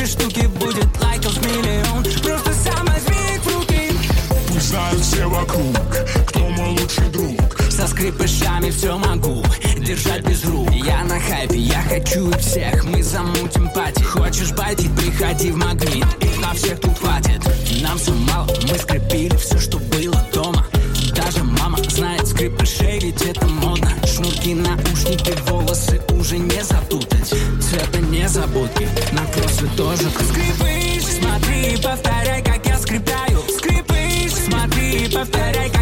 штуки будет лайков миллион. Просто сам возьми в руки. Пусть знают все вокруг, кто мой лучший друг. Со скрипышами все могу держать без рук. Я на хайпе, я хочу их всех. Мы замутим пати. Хочешь байтить, приходи в Магнит. Их на всех тут хватит. Нам все мало, мы скрепили все, что было дома. Даже мама знает скрипышей, ведь это модно. Шнурки, наушники, волосы уже не запутать. Цвета незабудки, на кроссы тоже. Скрипыш, смотри, повторяй, как я скрипляю. Скрипыш, смотри, повторяй, как